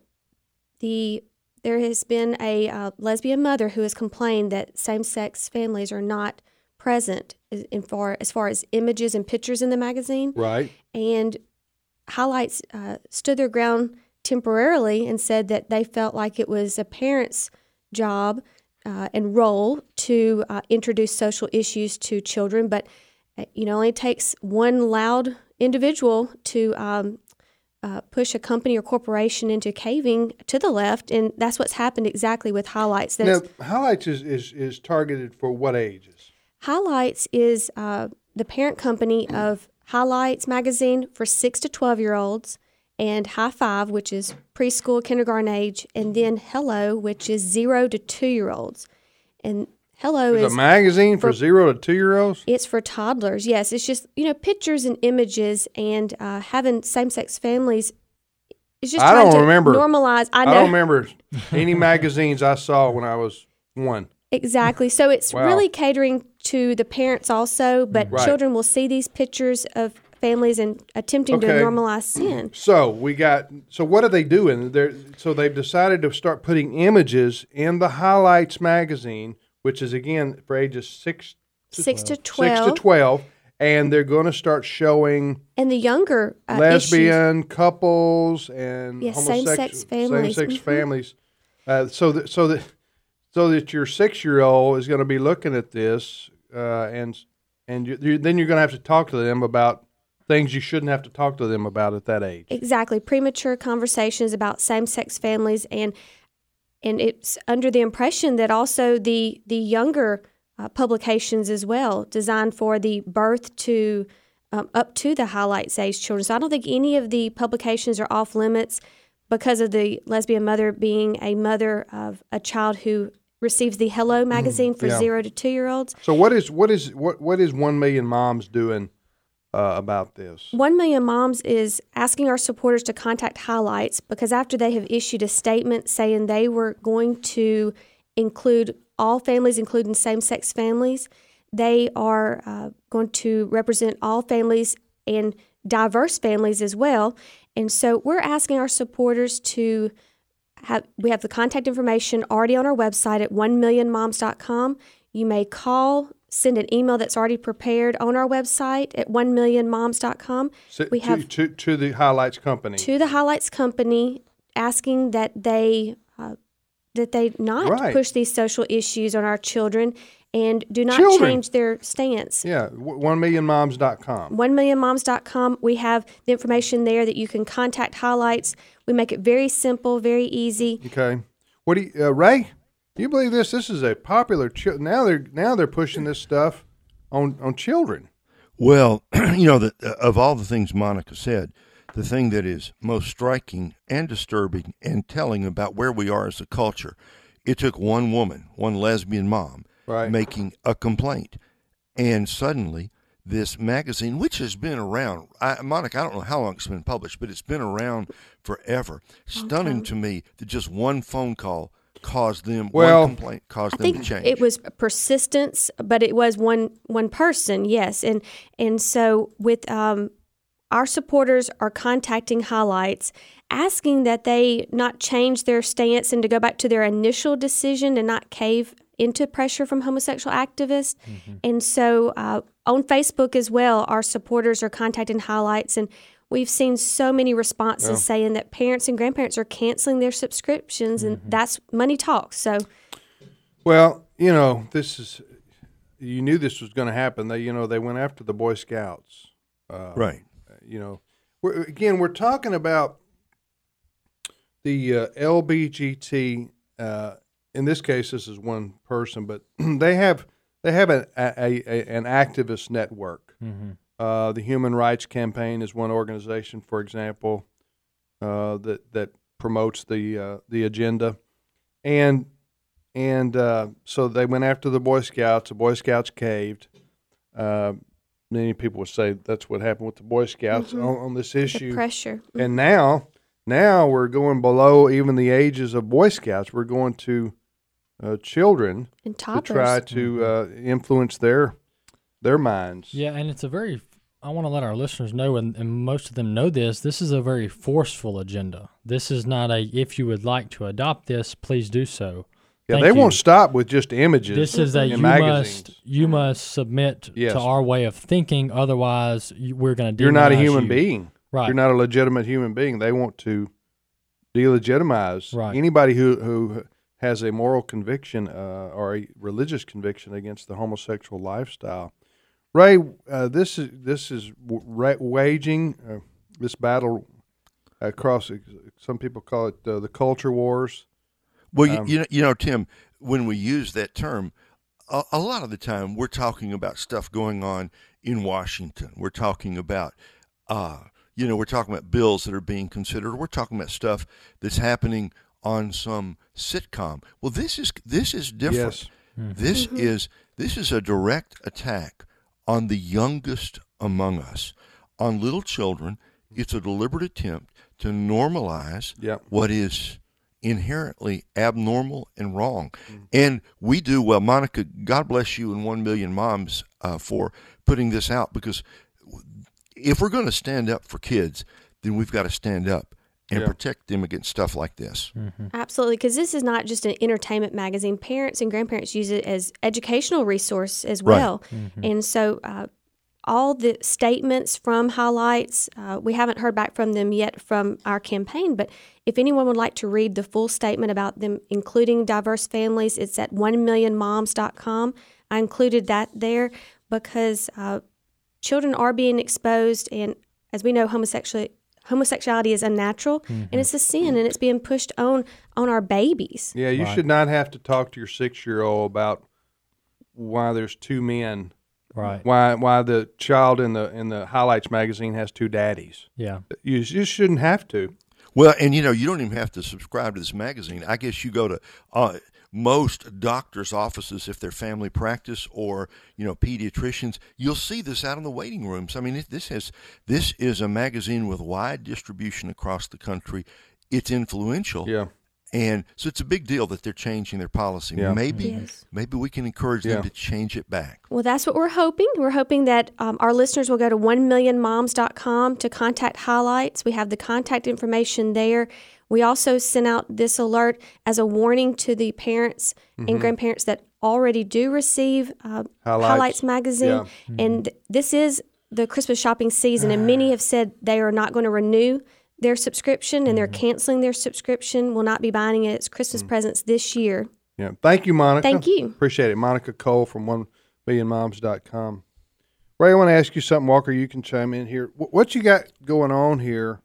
S9: there has been a lesbian mother who has complained that same-sex families are not present as far as images and pictures in the magazine.
S2: Right.
S9: And Highlights stood their ground temporarily and said that they felt like it was a parent's job and role to introduce social issues to children. But, only takes one loud individual to push a company or corporation into caving to the left. And that's what's happened exactly with Highlights.
S2: Now, Highlights is targeted for what ages?
S9: Highlights is the parent company of Highlights magazine for 6 to 12-year-olds, and High Five, which is preschool, kindergarten age, and then Hello, which is 0 to 2-year-olds. And Hello
S2: There's
S9: is
S2: a magazine for 0 to 2-year-olds?
S9: It's for toddlers, yes. It's just, pictures and images, and having same-sex families is just trying to normalize. I
S2: don't remember any magazines I saw when I was 1.
S9: Exactly. So it's
S2: Wow.
S9: really catering to the parents also, but
S2: Right.
S9: children will see these pictures of families and attempting to normalize sin.
S2: So what are they doing? They've decided to start putting images in the Highlights magazine, which is again for ages 6 to 12. And they're going to start showing
S9: and the younger
S2: lesbian couples and
S9: same-sex families.
S2: Families. So that your 6-year-old is going to be looking at this, and then you're going to have to talk to them about things you shouldn't have to talk to them about at that age.
S9: Exactly, premature conversations about same-sex families, and it's under the impression that also the younger publications as well, designed for the birth to up to the Highlights age children. So I don't think any of the publications are off limits because of the lesbian mother being a mother of a child who receives the Hello magazine for 0 to 2-year-olds.
S2: So what is 1 Million Moms doing about this?
S9: 1 Million Moms is asking our supporters to contact Highlights because after they have issued a statement saying they were going to include all families, including same-sex families, they are going to represent all families and diverse families as well. And so we're asking our supporters to we have the contact information already on our website at 1millionmoms.com. You may call, send an email that's already prepared on our website at 1millionmoms.com.
S2: So we have to the Highlights company.
S9: To the Highlights company, asking that they not push these social issues on our children and do not change their stance.
S2: Yeah, 1millionmoms.com.
S9: 1millionmoms.com. We have the information there that you can contact Highlights. We make it very simple, very easy.
S2: Okay. What do you, Ray? Do you believe this? This is a popular. Now they're pushing this stuff on children.
S3: Well, of all the things Monica said, the thing that is most striking and disturbing and telling about where we are as a culture, it took one woman, one lesbian mom, making a complaint. And suddenly, this magazine, which has been around, Monica, I don't know how long it's been published, but it's been around forever. Stunning to me that just one phone call caused them, one complaint caused them to change.
S9: It was persistence, but it was one person, yes. And so with our supporters are contacting Highlights, asking that they not change their stance and to go back to their initial decision and not cave into pressure from homosexual activists. Mm-hmm. And so on Facebook as well, our supporters are contacting Highlights, and we've seen so many responses saying that parents and grandparents are canceling their subscriptions, and that's money talks. So,
S2: well, you knew this was going to happen. They went after the Boy Scouts.
S3: Right.
S2: We're talking about the LBGT. In this case, this is one person, but they have an activist network. Mm-hmm. The Human Rights Campaign is one organization, for example, that promotes the agenda, and so they went after the Boy Scouts. The Boy Scouts caved. Many people would say that's what happened with the Boy Scouts on this issue.
S9: The pressure.
S2: And now we're going below even the ages of Boy Scouts. We're going to children
S9: and toddlers
S2: to try to influence their minds.
S5: Yeah, and it's I want to let our listeners know, and most of them know this is a very forceful agenda. This is not if you would like to adopt this, please do so.
S2: Yeah, they won't stop with just images.
S5: This is you must submit to our way of thinking, otherwise we're going to demonize you.
S2: You're not a human being.
S5: Right.
S2: You're not a legitimate human being. They want to delegitimize anybody who has a moral conviction or a religious conviction against the homosexual lifestyle. Ray, this is waging this battle across. Some people call it the culture wars.
S3: Well, Tim, when we use that term, a lot of the time we're talking about stuff going on in Washington. We're talking about, we're talking about bills that are being considered. We're talking about stuff that's happening on some sitcom. Well, this is different. Yes. This is a direct attack on the youngest among us, on little children. It's a deliberate attempt to normalize what is inherently abnormal and wrong. And we do well. Monica, God bless you and 1 Million Moms for putting this out, because if we're going to stand up for kids, then we've got to stand up and protect them against stuff like this.
S9: Mm-hmm. Absolutely, because this is not just an entertainment magazine. Parents and grandparents use it as educational resource as well. Right. Mm-hmm. And so all the statements from Highlights, we haven't heard back from them yet from our campaign, but if anyone would like to read the full statement about them including diverse families, it's at 1millionmoms.com. I included that there because children are being exposed, and as we know, homosexuality is unnatural, and it's a sin, and it's being pushed on our babies.
S2: Yeah, you should not have to talk to your 6-year-old about why there's two men.
S5: Right.
S2: Why the child in the Highlights magazine has two daddies.
S5: Yeah.
S2: You just shouldn't have to.
S3: Well, and you don't even have to subscribe to this magazine. I guess you go to most doctors' offices, if they're family practice or pediatricians, you'll see this out in the waiting rooms. I mean, this is a magazine with wide distribution across the country. It's influential.
S2: Yeah.
S3: And so it's a big deal that they're changing their policy.
S2: Yeah.
S3: Maybe we can encourage them to change it back.
S9: Well, that's what we're hoping. We're hoping that our listeners will go to 1millionmoms.com to contact Highlights. We have the contact information there. We also sent out this alert as a warning to the parents and grandparents that already do receive Highlights magazine. Yeah. And this is the Christmas shopping season, and many have said they are not going to renew their subscription, and they're canceling their subscription, will not be buying it as Christmas presents this year.
S2: Yeah. Thank you, Monica.
S9: Thank you.
S2: Appreciate it. Monica Cole from 1millionmoms.com. Ray, I want to ask you something. Walker, you can chime in here. What you got going on here?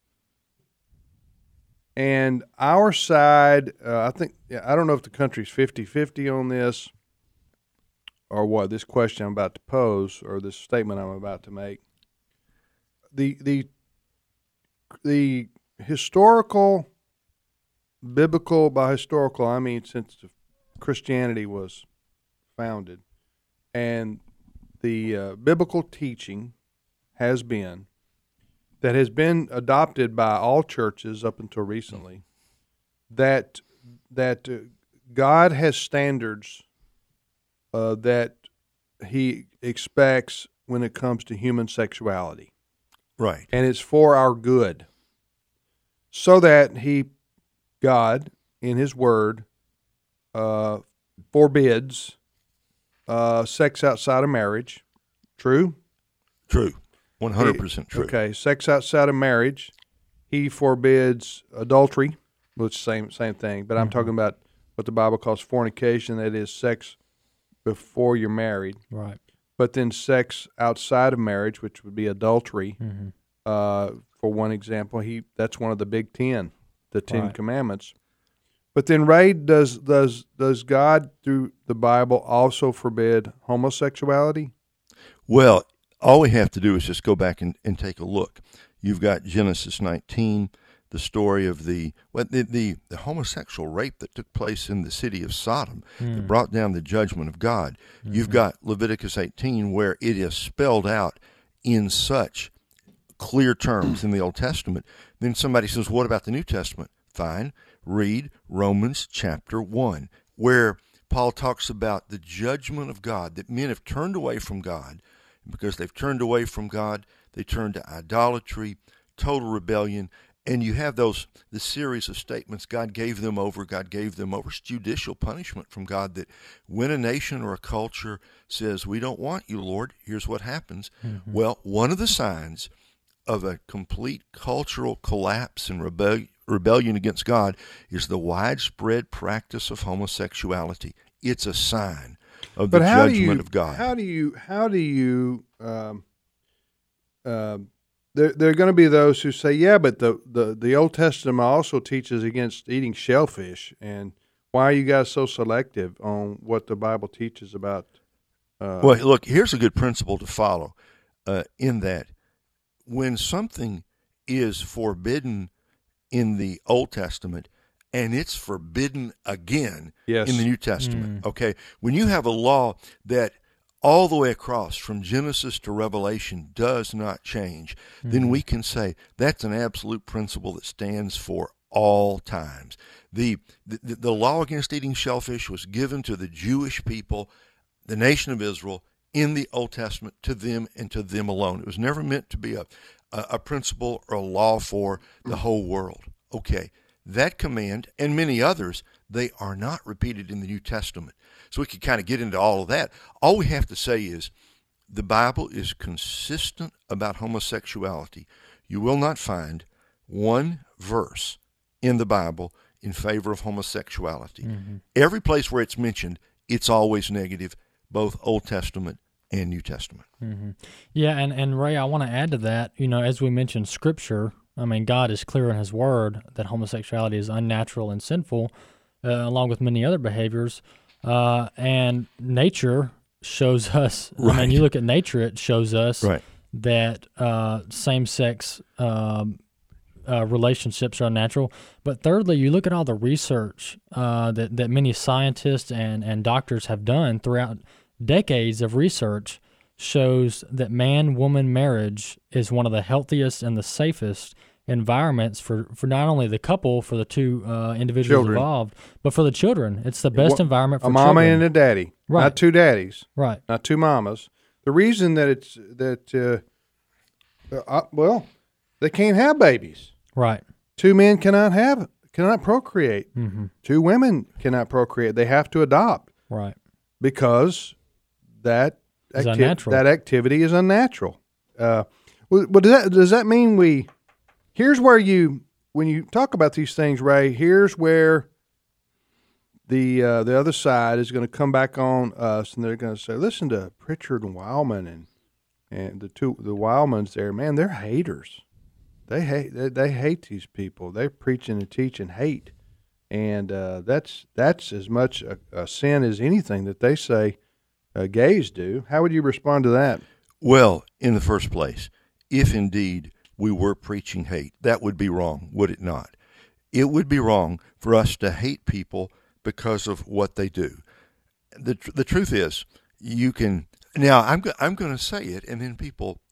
S2: And our side, I don't know if the country's 50-50 on this or what, this question I'm about to pose or this statement I'm about to make. The historical, biblical, by historical, I mean since Christianity was founded, and the biblical teaching has been adopted by all churches up until recently, that God has standards that He expects when it comes to human sexuality.
S3: Right.
S2: And it's for our good. So that God, in His Word, forbids sex outside of marriage. True?
S3: True. 100% true.
S2: Okay. Sex outside of marriage. He forbids adultery, which is the same thing. But I'm talking about what the Bible calls fornication, that is sex before you're married.
S5: Right.
S2: But then sex outside of marriage, which would be adultery, for one example, that's one of the big 10, the 10 Commandments. But then, Ray, does God through the Bible also forbid homosexuality?
S3: Well, all we have to do is just go back and take a look. You've got Genesis 19, the story of the homosexual rape that took place in the city of Sodom that brought down the judgment of God. You've got Leviticus 18, where it is spelled out in such clear terms in the Old Testament. Then somebody says, what about the New Testament? Fine. Read Romans chapter 1, where Paul talks about the judgment of God, that men have turned away from God. And because they've turned away from God, they turn to idolatry, total rebellion. And you have the series of statements God gave them over. It's judicial punishment from God, that when a nation or a culture says, we don't want you, Lord, here's what happens. Well, one of the signs of a complete cultural collapse and rebellion against God is the widespread practice of homosexuality. It's a sign of the judgment of God.
S2: How do you there are going to be those who say, yeah, but the Old Testament also teaches against eating shellfish, and why are you guys so selective on what the Bible teaches about?
S3: Well, look, here's a good principle to follow in that when something is forbidden in the Old Testament and it's forbidden again in the New Testament, okay? When you have a law that all the way across from Genesis to Revelation does not change, then we can say that's an absolute principle that stands for all times. The law against eating shellfish was given to the Jewish people, the nation of Israel, in the Old Testament to them and to them alone. It was never meant to be a principle or a law for the whole world. Okay, that command and many others, they are not repeated in the New Testament. So we could kind of get into all of that. All we have to say is the Bible is consistent about homosexuality. You will not find one verse in the Bible in favor of homosexuality. Mm-hmm. Every place where it's mentioned, it's always negative, both Old Testament and New Testament.
S5: Mm-hmm. Yeah, and Ray, I want to add to that, as we mentioned Scripture, I mean, God is clear in His Word that homosexuality is unnatural and sinful, along with many other behaviors, and nature shows us, right. I mean, you look at nature, it shows us right. that same-sex relationships are unnatural. But thirdly, you look at all the research that many scientists and doctors have done throughout decades of research shows that man-woman marriage is one of the healthiest and the safest environments for not only the couple, for the two individuals involved, but for the children. It's the best environment for children.
S2: A mama and a daddy,
S5: right.
S2: Not two daddies,
S5: right?
S2: Not two mamas. The reason that they can't have babies,
S5: right?
S2: Two men cannot procreate.
S5: Mm-hmm.
S2: Two women cannot procreate. They have to adopt,
S5: right?
S2: Because that activity is unnatural. Does that mean here's where when you talk about these things, Ray, here's where the other side is going to come back on us, and they're going to say, listen to Pritchard and Wildman and the Wildmans there, man, they're haters. They hate these people. They're preaching and teaching hate, and that's as much a sin as anything that they say gays do. How would you respond to that?
S3: Well, in the first place, if indeed we were preaching hate, that would be wrong, would it not? It would be wrong for us to hate people because of what they do. The truth is, you can now. I'm going to say it, and then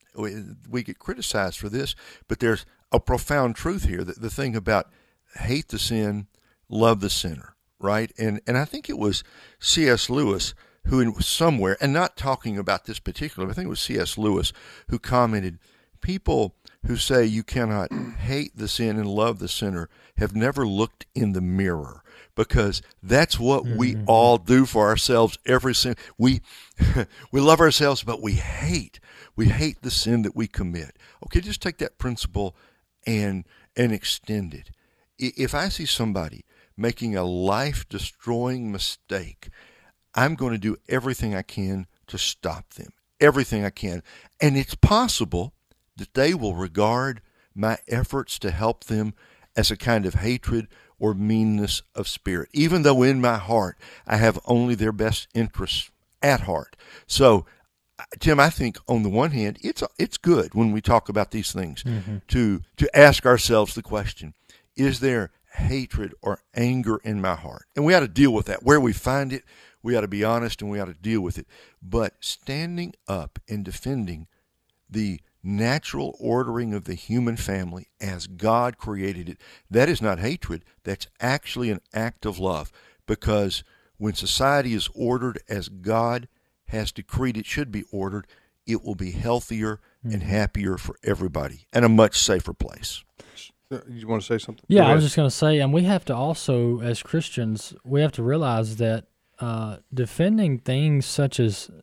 S3: we get criticized for this, but there's a profound truth here. The thing about hate the sin, love the sinner, right? And I think it was C.S. Lewis who somewhere, and not talking about this particular, I think it was C.S. Lewis who commented, people who say you cannot hate the sin and love the sinner have never looked in the mirror, because that's what we all do for ourselves every sin. We love ourselves, but we hate the sin that we commit. Okay, just take that principle and extend it. If I see somebody making a life-destroying mistake, I'm going to do everything I can to stop them, everything I can. And it's possible that they will regard my efforts to help them as a kind of hatred or meanness of spirit, even though in my heart I have only their best interests at heart. So, Tim, I think on the one hand, it's good when we talk about these things to ask ourselves the question, is there hatred or anger in my heart? And we ought to deal with that. Where we find it, we ought to be honest and we ought to deal with it. But standing up and defending the natural ordering of the human family as God created it, that is not hatred. That's actually an act of love, because when society is ordered as God has decreed it should be ordered, it will be healthier and happier for everybody and a much safer place.
S2: You want to say something?
S5: Yeah, I was just going to say, and we have to also, as Christians, we have to realize that defending things such as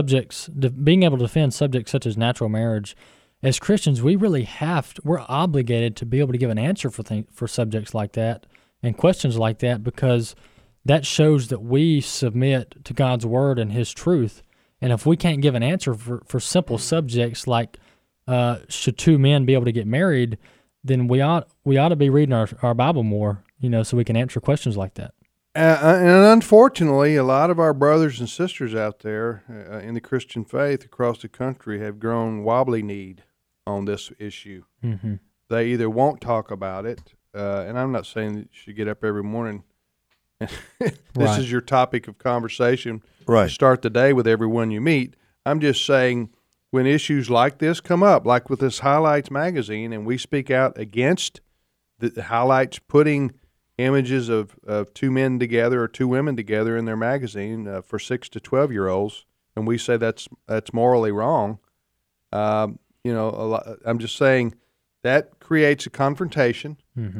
S5: being able to defend subjects such as natural marriage, as Christians, we're obligated to be able to give an answer for subjects like that and questions like that, because that shows that we submit to God's word and His truth. And if we can't give an answer for simple subjects like should two men be able to get married, then we ought to be reading our Bible more, so we can answer questions like that.
S2: And unfortunately, a lot of our brothers and sisters out there in the Christian faith across the country have grown wobbly-kneed on this issue.
S5: Mm-hmm.
S2: They either won't talk about it, and I'm not saying that you should get up every morning. This is your topic of conversation.
S3: Right.
S2: Start the day with everyone you meet. I'm just saying, when issues like this come up, like with this Highlights magazine, and we speak out against the Highlights putting images of two men together or two women together in their magazine for 6 to 12-year-olds, and we say that's morally wrong. I'm just saying that creates a confrontation,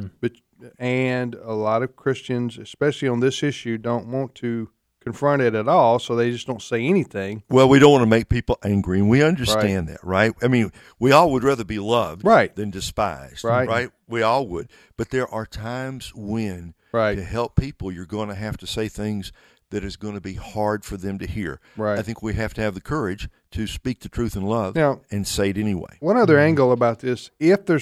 S2: and a lot of Christians, especially on this issue, don't want to confront it at all, so they just don't say anything.
S3: Well, we don't want to make people angry, and we understand that, right? I mean, we all would rather be loved than despised, right? We all would. But there are times when, to help people, you're going to have to say things that is going to be hard for them to hear. Right. I think we have to have the courage to speak the truth in love and say it anyway.
S2: One other angle about this,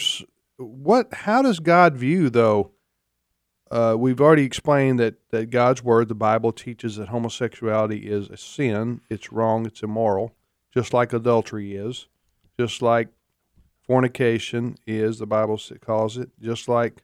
S2: how does God view, though, we've already explained that God's Word, the Bible, teaches that homosexuality is a sin. It's wrong. It's immoral, just like adultery is, just like fornication is, the Bible calls it, just like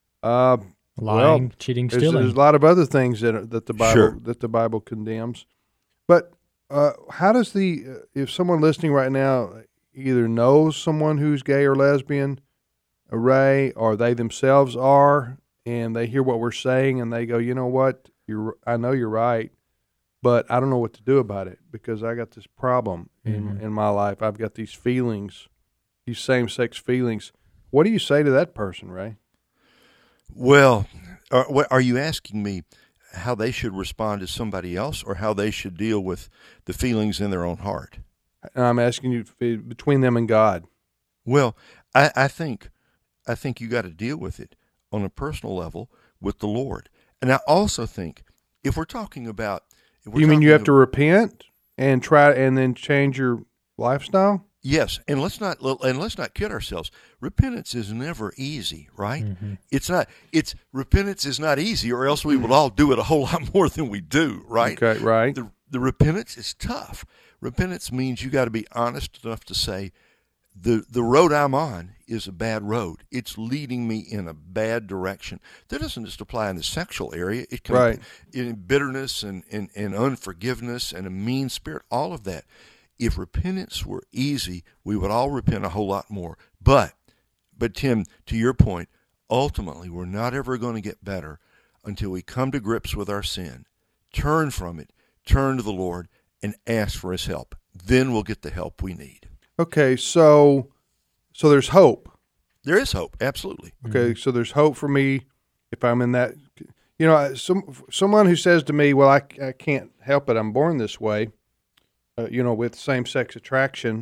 S5: lying, cheating, stealing.
S2: There's a lot of other things that the Bible condemns. But how does if someone listening right now either knows someone who's gay or lesbian, Ray, or they themselves are, and they hear what we're saying and they go, you know what, I know you're right, but I don't know what to do about it because I got this problem in my life. I've got these feelings, these same-sex feelings. What do you say to that person, Ray?
S3: Well, are you asking me how they should respond to somebody else or how they should deal with the feelings in their own heart?
S2: I'm asking you between them and God.
S3: Well, I think you got to deal with it on a personal level with the Lord. And I also think if we're talking about...
S2: You mean you have to repent and try and then change your lifestyle?
S3: Yes, and let's not kid ourselves. Repentance is never easy, right? It's not. Repentance is not easy, or else we would all do it a whole lot more than we do, right?
S2: Okay, right.
S3: The repentance is tough. Repentance means you got to be honest enough to say, the road I'm on is a bad road. It's leading me in a bad direction. That doesn't just apply in the sexual area. It can in bitterness and unforgiveness and a mean spirit, all of that. If repentance were easy, we would all repent a whole lot more. But Tim, to your point, ultimately we're not ever going to get better until we come to grips with our sin, turn from it, turn to the Lord, and ask for His help. Then we'll get the help we need.
S2: Okay, so there's hope.
S3: There is hope, absolutely.
S2: Okay, so there's hope for me if I'm in that. You know, someone who says to me, well, I can't help it, I'm born this way, with same-sex attraction,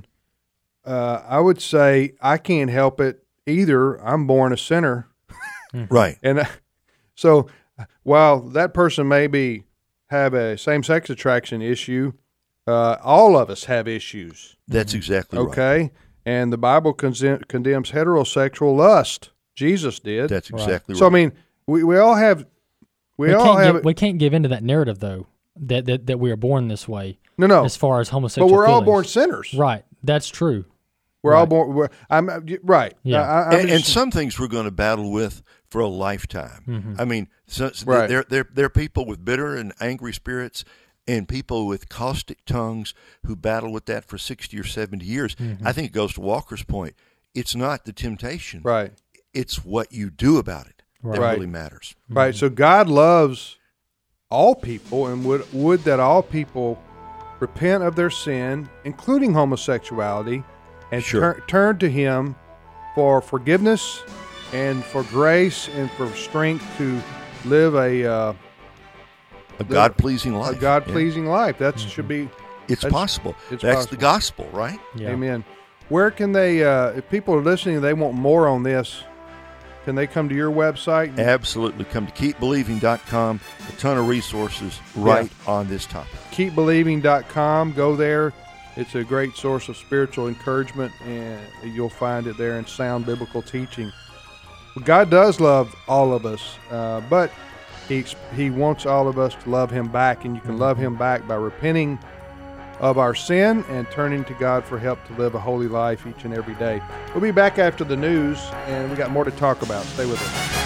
S2: I would say I can't help it either. I'm born a sinner.
S3: Right.
S2: And so while that person maybe have a same-sex attraction issue, all of us have issues.
S3: That's exactly right.
S2: Okay? And the Bible condemns heterosexual lust. Jesus did.
S3: That's exactly right.
S2: So, I mean, we all have...
S5: We can't give into that narrative, though, that we are born this way.
S2: No.
S5: As far as homosexual
S2: but we're
S5: feelings.
S2: all born sinners.
S5: Right. That's true.
S2: We're all born. Right.
S5: Yeah.
S3: And some things we're going to battle with for a lifetime. I mean, there are people with bitter and angry spirits and people with caustic tongues who battle with that for 60 or 70 years. I think it goes to Walker's point. It's not the temptation.
S2: Right.
S3: It's what you do about it that really matters.
S2: Right. So God loves all people and would that all people repent of their sin, including homosexuality, and turn to Him for forgiveness and for grace and for strength to live a
S3: God-pleasing life.
S2: A God-pleasing life. That should be...
S3: It's possible. That's
S2: possible.
S3: the gospel, right?
S5: Yeah.
S2: Amen. Where can they, if people are listening and they want more on this, can they come to your website?
S3: Absolutely. Come to keepbelieving.com. A ton of resources on this topic.
S2: Keepbelieving.com. Go there. It's a great source of spiritual encouragement, and you'll find it there in sound biblical teaching. Well, God does love all of us, but He wants all of us to love Him back, and you can love Him back by repenting of our sin and turning to God for help to live a holy life each and every day. We'll be back after the news, and we got more to talk about. Stay with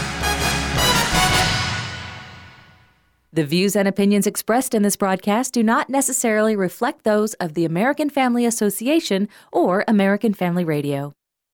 S2: us.
S10: The views and opinions expressed in this broadcast do not necessarily reflect those of the American Family Association or American Family Radio.